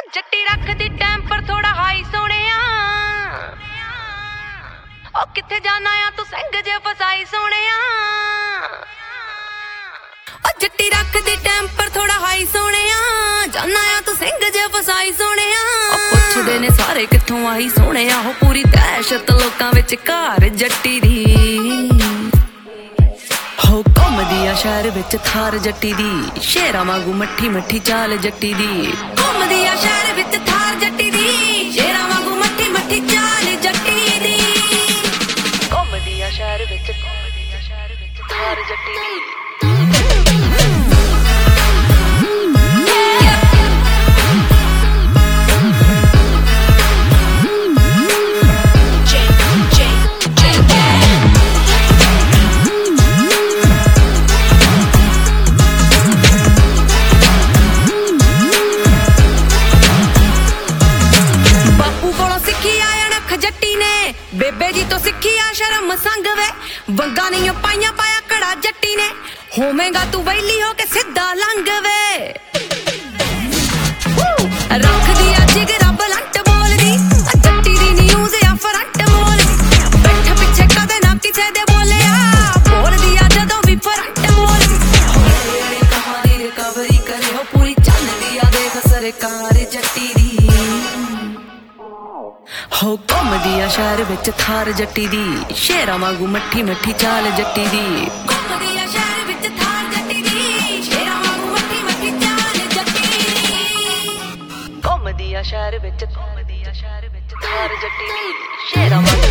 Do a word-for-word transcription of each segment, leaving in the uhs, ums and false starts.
जट्टी रख दी टैंपर थोड़ा हाई सोनिया ओ किथे जाना आ तू संग जे फसाई सोनिया ओ जट्टी रख दी टैंपर थोड़ा हाई सोनिया जाना आ तू संग जे फसाई सोनिया ओ पुछदे ने सारे किथों आई सोनिया हो पूरी दहशत लोकां विच घर जट्टी दी हो घुमदी आ शहर विच थार जट्टी दी शेरां वांगू मट्ठी मट्ठी चाल जट्टी दी घुमदी आ शहर विच थार जट्टी दी शेरां वांगू मट्ठी मट्ठी चाल जट्टी दी घुमदी आ शहर विच घुमदी आ शहर विच थार जट्टी दी बेबे जी तो सिखी आ शर्म संग वे वंगा नहीं पाइया पाया कड़ा जट्टी ने होवेगा तू वैली हो के सीधा लंघ वे रख दिया जिगरा बलंट बोल दी जट्टी दी न्यूज़ या फ्रंट बोल बैठ पिछे कदे ना किसे दे बोले आ बोल दिया जदों भी फ्रंट बोल कहानी रिकवरी करे हो पूरी चल दिया देख सरकार जट्टी दी हो घुमदी आ शहर विच थार जट्टी दी शेरां वांगू मट्ठी मट्ठी चाल जट्टी दी घुमदी आ शहर विच थार जट्टी दी शेरां वांगू मट्ठी मट्ठी चाल जट्टी दी घुमदी आ शहर विच घुमदी आ शहर विच थार जट्टी दी शेरां वांगू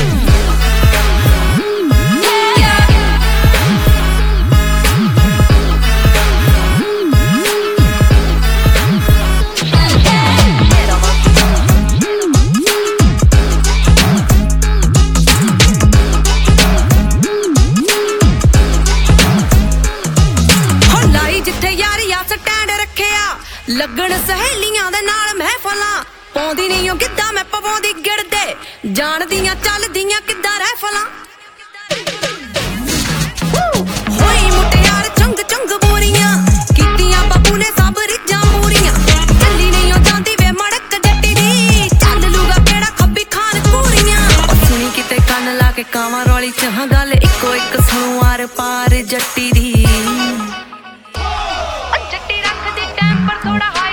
लगन सहेलियां दे नाल महफलां पौंदी नहीं ओ किद्दां मैं पवांदी गिरदे जानदियां चलदियां किद्दां रहफलां होई मुटियार चंग चंग बोरियां कीतियां बाबू ने सब रिजां पूरियां चली नहीं ओ जांदी वे मड़क जट्टी दी चल लूगा केड़ा खब्बी खान पूरियां ओ सुनी किते कंन ला के कावां रौली च हां गल इक्को इक सुणू आर पार जट्टी दी जट्टी रख दी टैंपर थोड़ा